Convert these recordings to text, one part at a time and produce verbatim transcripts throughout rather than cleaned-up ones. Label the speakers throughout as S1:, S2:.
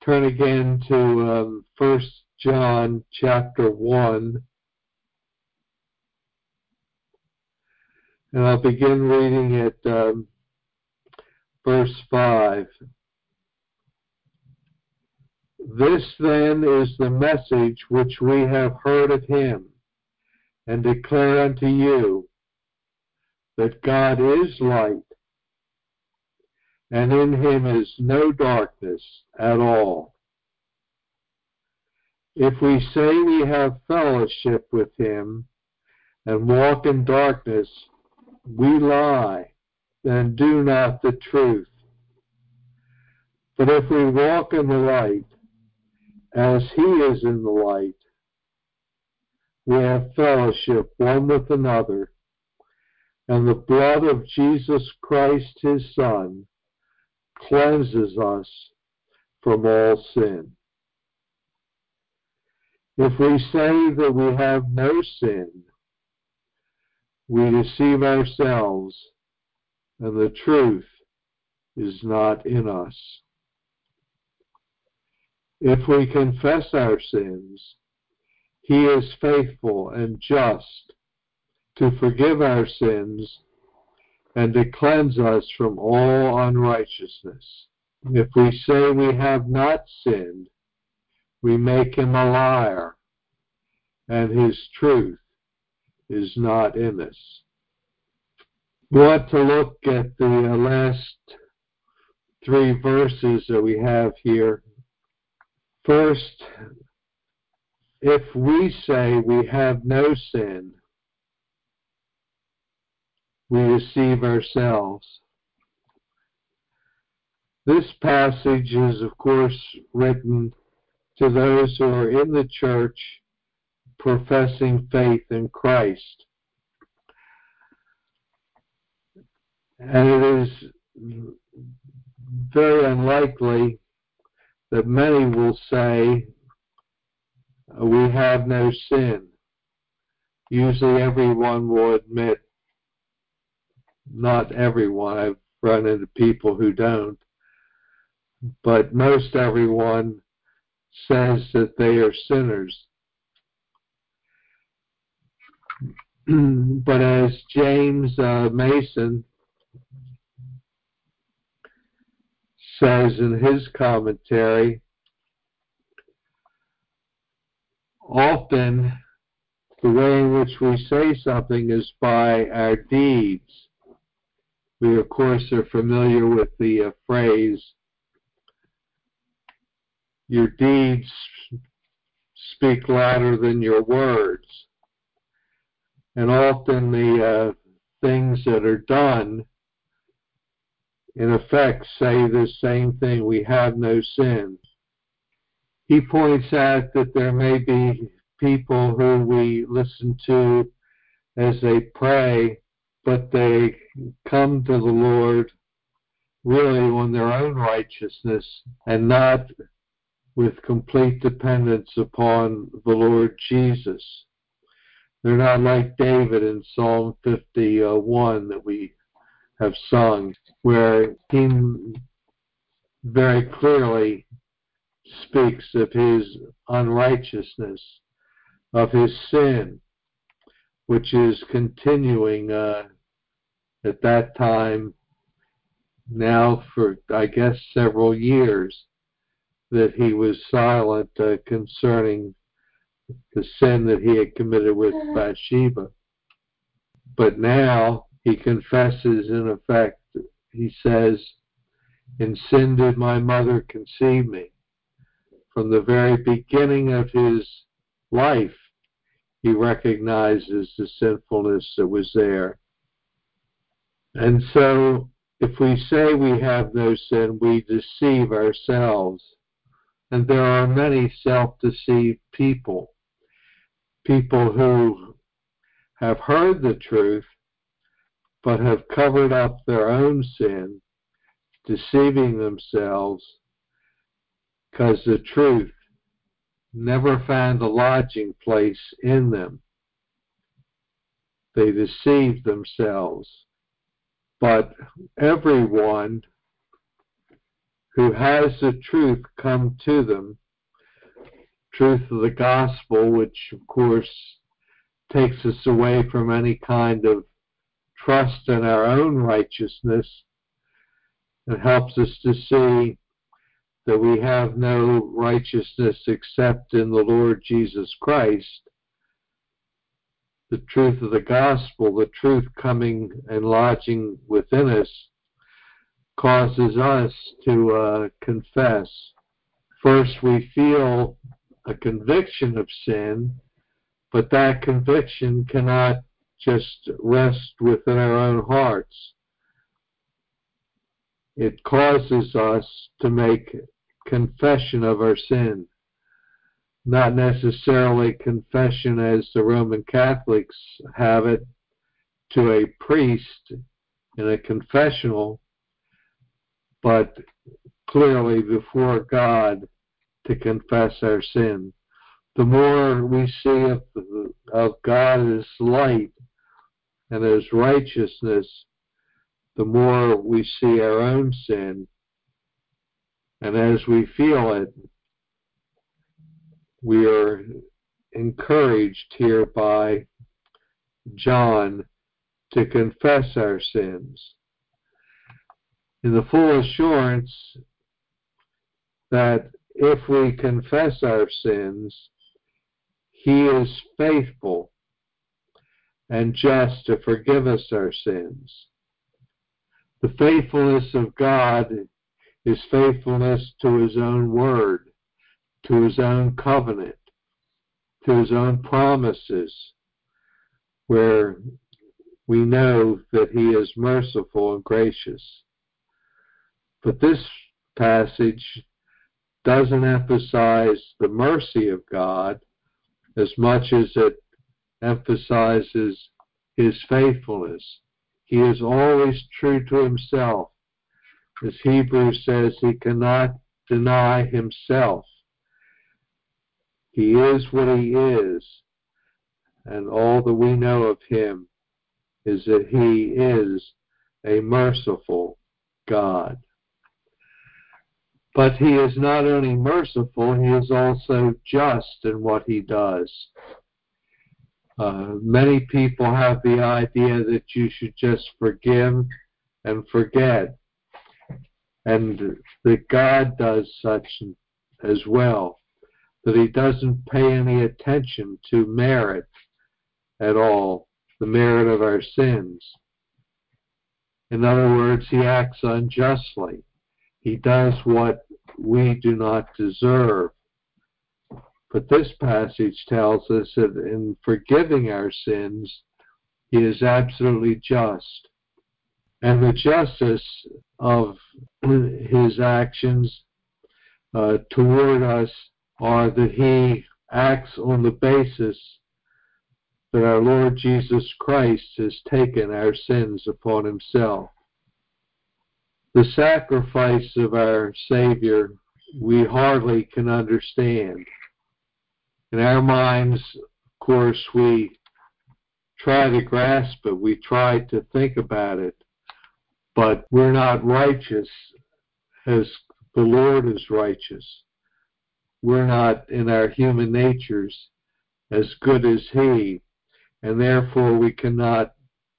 S1: turn again to um, First John chapter one, and I'll begin reading at um, verse five. This then is the message which we have heard of him, and declare unto you, that God is light, and in him is no darkness at all. If we say we have fellowship with him, and walk in darkness, we lie, and do not the truth. But if we walk in the light, as he is in the light, we have fellowship one with another, and the blood of Jesus Christ his Son cleanses us from all sin. If we say that we have no sin, we deceive ourselves, and the truth is not in us. If we confess our sins, he is faithful and just to forgive our sins and to cleanse us from all unrighteousness. If we say we have not sinned, we make him a liar, and his truth is not in us. We want to look at the last three verses that we have here. First, if we say we have no sin, we deceive ourselves. This passage is, of course, written to those who are in the church professing faith in Christ. And it is very unlikely that many will say, we have no sin. Usually everyone will admit, not everyone, I've run into people who don't, but most everyone says that they are sinners. But as James uh, Mason says in his commentary, often the way in which we say something is by our deeds. We, of course, are familiar with the uh, phrase, your deeds speak louder than your words. And often the uh, things that are done, in effect, say the same thing, we have no sin. He points out that there may be people who we listen to as they pray, but they come to the Lord really on their own righteousness and not with complete dependence upon the Lord Jesus. They're not like David in Psalm fifty-one that we have sung, where he very clearly speaks of his unrighteousness, of his sin, which is continuing uh, at that time now for, I guess, several years, that he was silent uh, concerning the sin that he had committed with Bathsheba. But now he confesses, in effect, he says, in sin did my mother conceive me. From the very beginning of his life, he recognizes the sinfulness that was there. And so, if we say we have no sin, we deceive ourselves. And there are many self-deceived people, people who have heard the truth, but have covered up their own sin, deceiving themselves, because the truth never found a lodging place in them. They deceived themselves. But everyone who has the truth come to them, truth of the gospel, which of course takes us away from any kind of trust in our own righteousness and helps us to see that we have no righteousness except in the Lord Jesus Christ. The truth of the gospel, the truth coming and lodging within us, causes us to uh, confess. First, we feel a conviction of sin, but that conviction cannot just rest within our own hearts. It causes us to make confession of our sin. Not necessarily confession as the Roman Catholics have it to a priest in a confessional, but clearly before God to confess our sin. The more we see of, of God as light and as righteousness, the more we see our own sin. And as we feel it, we are encouraged here by John to confess our sins in the full assurance that if we confess our sins, He is faithful and just to forgive us our sins. The faithfulness of God is faithfulness to His own word, to His own covenant, to His own promises, where we know that He is merciful and gracious. But this passage doesn't emphasize the mercy of God as much as it emphasizes His faithfulness. He is always true to Himself. As Hebrews says, He cannot deny Himself. He is what He is, and all that we know of Him is that He is a merciful God. But He is not only merciful, He is also just in what He does. Uh, many people have the idea that you should just forgive and forget, and that God does such as well, that He doesn't pay any attention to merit at all, the merit of our sins. In other words, He acts unjustly. He does what we do not deserve. But this passage tells us that in forgiving our sins, He is absolutely just. And the justice of His actions uh, toward us are that He acts on the basis that our Lord Jesus Christ has taken our sins upon Himself. The sacrifice of our Savior we hardly can understand. In our minds, of course, we try to grasp it, we try to think about it, but we're not righteous as the Lord is righteous. We're not in our human natures as good as He, and therefore we cannot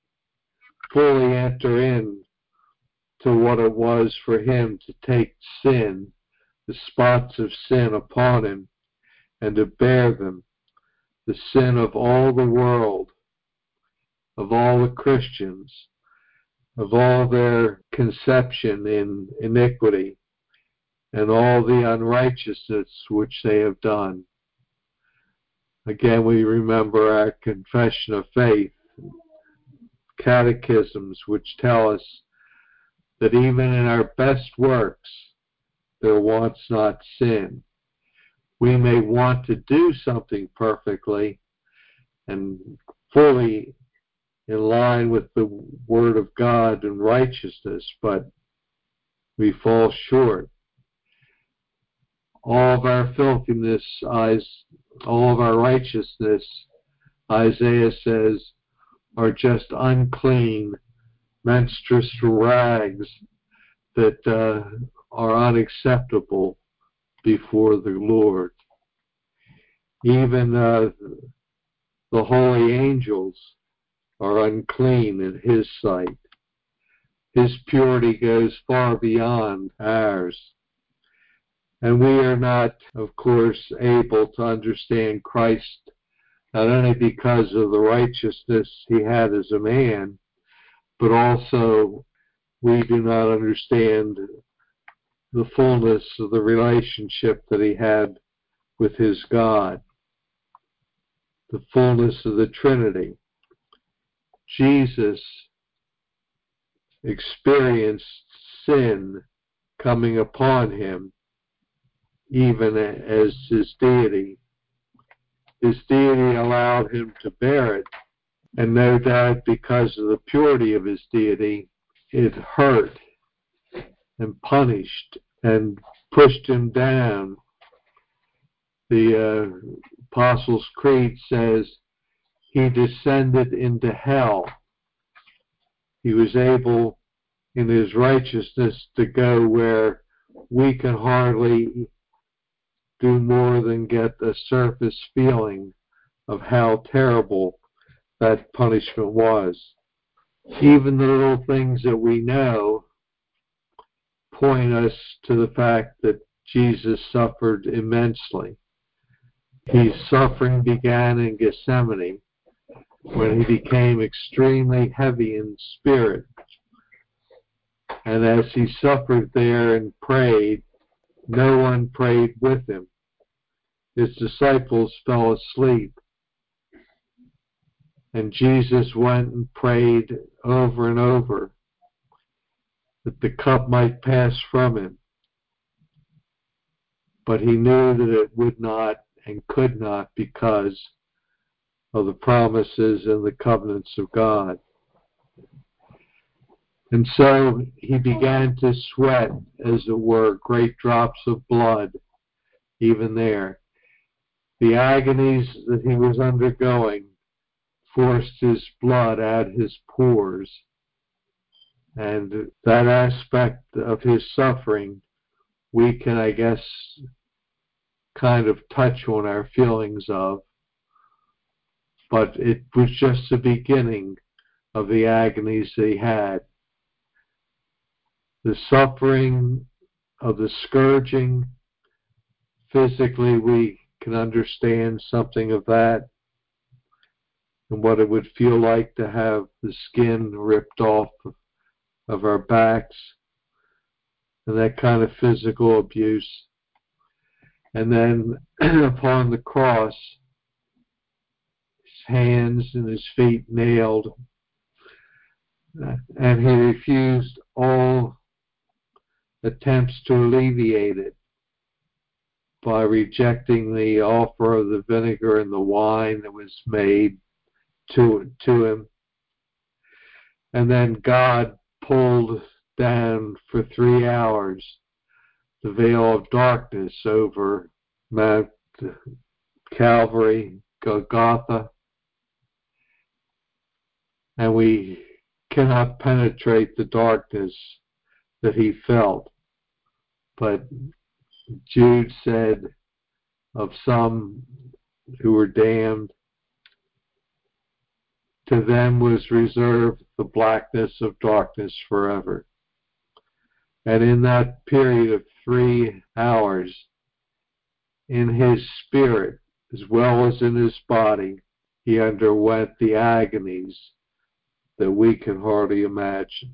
S1: fully enter in to what it was for Him to take sin, the spots of sin upon Him, and to bear them, the sin of all the world, of all the Christians, of all their conception in iniquity, and all the unrighteousness which they have done. Again, we remember our confession of faith, catechisms which tell us that even in our best works there wants not sin. We may want to do something perfectly and fully in line with the Word of God and righteousness, but we fall short. All of our filthiness, all of our righteousness, Isaiah says, are just unclean, menstruous rags that uh, are unacceptable before the Lord. Even uh, the holy angels are unclean in His sight. His purity goes far beyond ours. And we are not, of course, able to understand Christ not only because of the righteousness He had as a man, but also we do not understand the fullness of the relationship that He had with His God, the fullness of the Trinity. Jesus experienced sin coming upon Him, even as His deity. His deity allowed Him to bear it, and no doubt because of the purity of His deity, it hurt and punished and pushed Him down. The uh, Apostles' Creed says He descended into hell. He was able, in His righteousness, to go where we can hardly do more than get a surface feeling of how terrible that punishment was. Even the little things that we know point us to the fact that Jesus suffered immensely. His suffering began in Gethsemane when He became extremely heavy in spirit. And as He suffered there and prayed, no one prayed with Him. His disciples fell asleep. And Jesus went and prayed over and over that the cup might pass from Him. But He knew that it would not and could not because of the promises and the covenants of God. And so He began to sweat, as it were, great drops of blood, even there. The agonies that He was undergoing forced His blood out His pores. And that aspect of His suffering, we can, I guess, kind of touch on our feelings of. But it was just the beginning of the agonies that He had. The suffering of the scourging, physically we can understand something of that, and what it would feel like to have the skin ripped off of our backs, and that kind of physical abuse. And then upon the cross, His hands and His feet nailed, and He refused all attempts to alleviate it by rejecting the offer of the vinegar and the wine that was made to, to Him. And then God pulled down for three hours the veil of darkness over Mount Calvary, Golgotha, and we cannot penetrate the darkness that He felt. But Jude said of some who were damned, to them was reserved the blackness of darkness forever. And in that period of three hours, in His spirit, as well as in His body, He underwent the agonies that we can hardly imagine.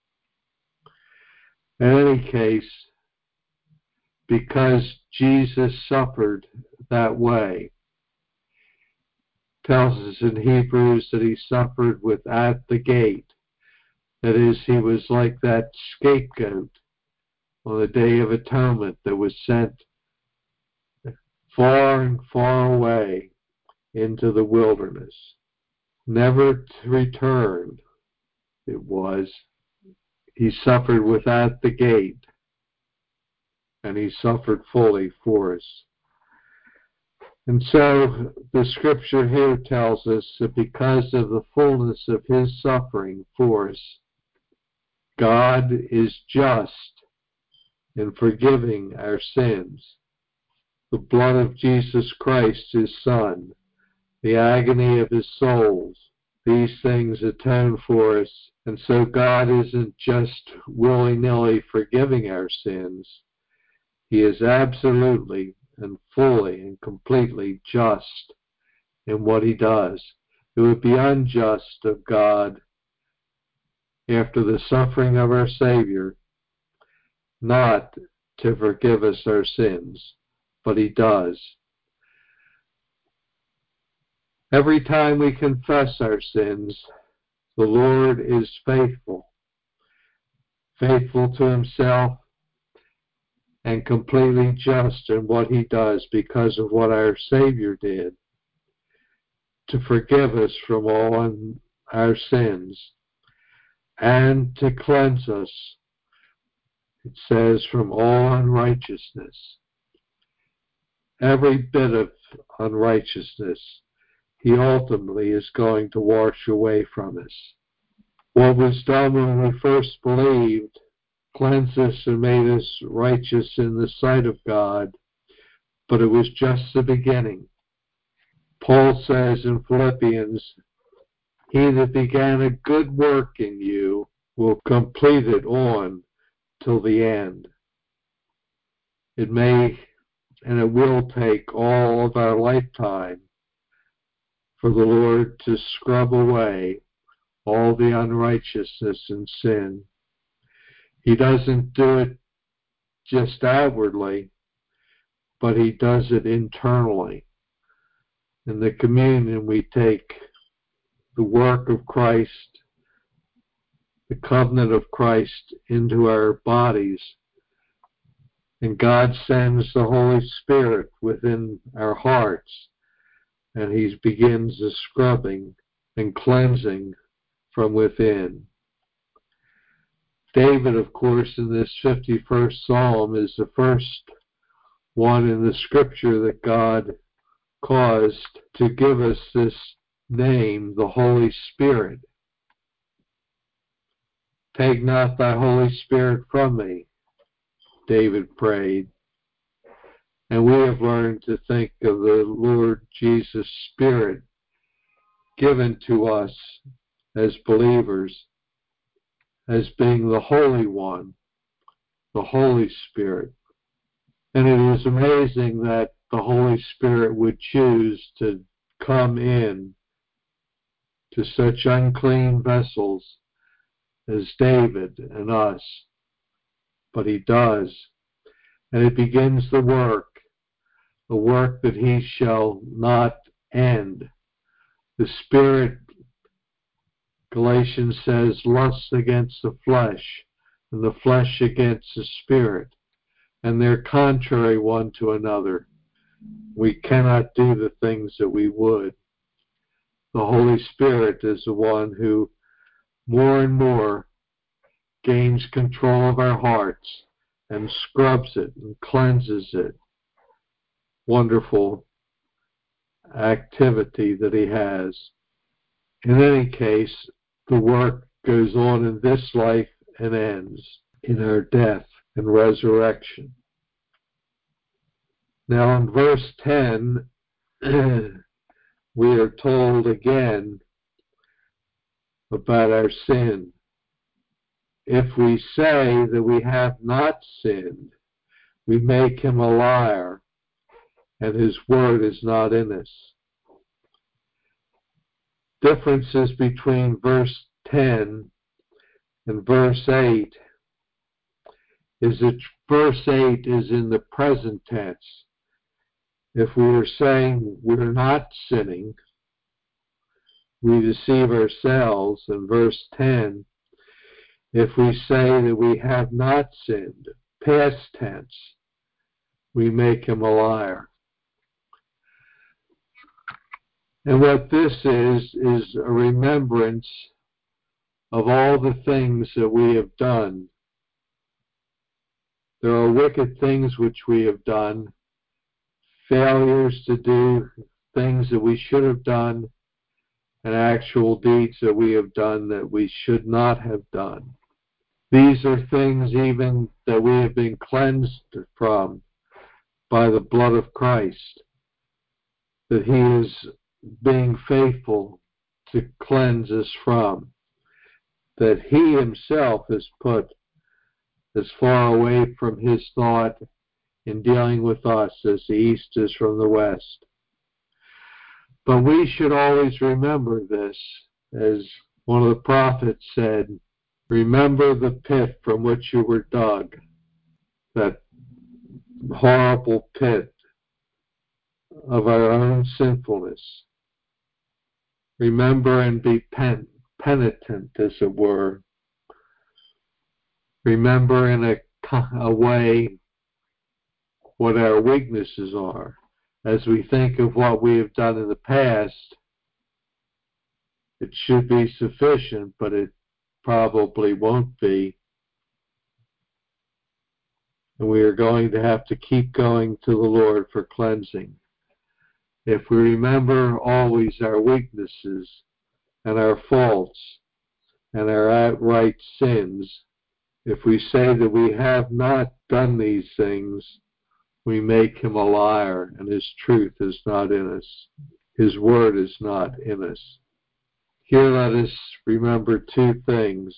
S1: In any case, because Jesus suffered that way, tells us in Hebrews that He suffered without the gate. That is, He was like that scapegoat on the Day of Atonement that was sent far and far away into the wilderness, never to return. It was, He suffered without the gate, and He suffered fully for us. And so the scripture here tells us that because of the fullness of His suffering for us, God is just in forgiving our sins. The blood of Jesus Christ, his Son, the agony of his souls, these things atone for us. And so God isn't just willy-nilly forgiving our sins. He is absolutely and fully and completely just in what he does. It would be unjust of God, after the suffering of our Savior, not to forgive us our sins, but he does. Every time we confess our sins, the Lord is faithful, faithful to himself, and completely just in what he does because of what our Savior did, to forgive us from all our sins and to cleanse us, it says, from all unrighteousness. Every bit of unrighteousness he ultimately is going to wash away from us. What was done when we first believed cleansed us and made us righteous in the sight of God, but it was just the beginning. Paul says in Philippians, he that began a good work in you will complete it on till the end. It may and it will take all of our lifetime for the Lord to scrub away all the unrighteousness and sin. He doesn't do it just outwardly, but he does it internally. In the communion, we take the work of Christ, the covenant of Christ, into our bodies, and God sends the Holy Spirit within our hearts, and he begins the scrubbing and cleansing from within. David, of course, in this fifty-first Psalm is the first one in the Scripture that God caused to give us this name, the Holy Spirit. Take not thy Holy Spirit from me, David prayed. And we have learned to think of the Lord Jesus' Spirit given to us as believers as being the Holy One, the Holy Spirit. And it is amazing that the Holy Spirit would choose to come in to such unclean vessels as David and us. But he does. And it begins the work, the work that he shall not end. The Spirit, Galatians says, lusts against the flesh, and the flesh against the Spirit, and they're contrary one to another. We cannot do the things that we would. The Holy Spirit is the one who more and more gains control of our hearts and scrubs it and cleanses it. Wonderful activity that he has. In any case, the work goes on in this life and ends in our death and resurrection. Now in verse ten, we are told again about our sin. If we say that we have not sinned, we make him a liar, and his word is not in us. Differences between verse ten and verse eight is that verse eight is in the present tense. If we were saying we're not sinning, we deceive ourselves. In verse ten, if we say that we have not sinned, past tense, we make him a liar. And what this is, is a remembrance of all the things that we have done. There are wicked things which we have done, failures to do things that we should have done, and actual deeds that we have done that we should not have done. These are things even that we have been cleansed from by the blood of Christ, that he is being faithful to cleanse us from, that he himself is put as far away from his thought in dealing with us as the east is from the west. But we should always remember this, as one of the prophets said, remember the pit from which you were dug, that horrible pit of our own sinfulness. Remember and be pen- penitent, as it were. Remember in a, a way what our weaknesses are. As we think of what we have done in the past, it should be sufficient, but it probably won't be. And we are going to have to keep going to the Lord for cleansing. If we remember always our weaknesses and our faults and our outright sins, if we say that we have not done these things, we make him a liar, and his truth is not in us. His word is not in us. Here let us remember two things.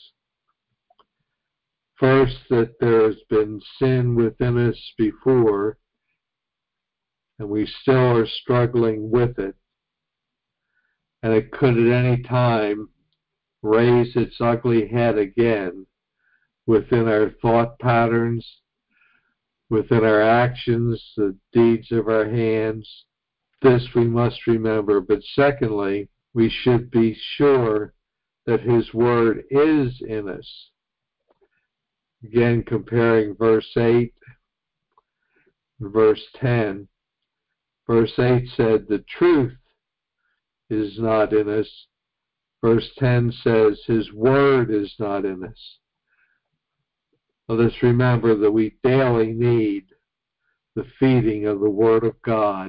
S1: First, that there has been sin within us before, and we still are struggling with it. And it could at any time raise its ugly head again within our thought patterns, within our actions, the deeds of our hands. This we must remember. But secondly, we should be sure that his word is in us. Again, comparing verse eight and verse ten. Verse eight said, the truth is not in us. Verse ten says, his word is not in us. Let us remember that we daily need the feeding of the Word of God.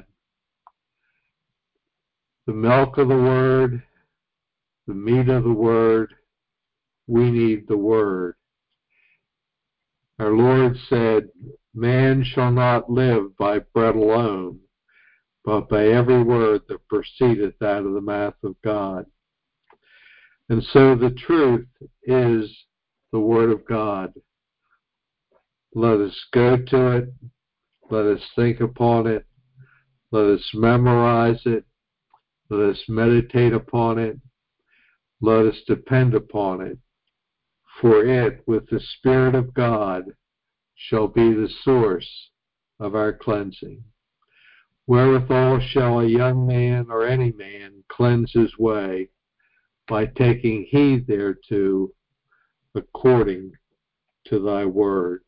S1: The milk of the Word, the meat of the Word, we need the Word. Our Lord said, man shall not live by bread alone, but by every word that proceedeth out of the mouth of God. And so the truth is the Word of God. Let us go to it. Let us think upon it. Let us memorize it. Let us meditate upon it. Let us depend upon it. For it, with the Spirit of God, shall be the source of our cleansing. Wherewithal shall a young man or any man cleanse his way? By taking heed thereto according to thy word.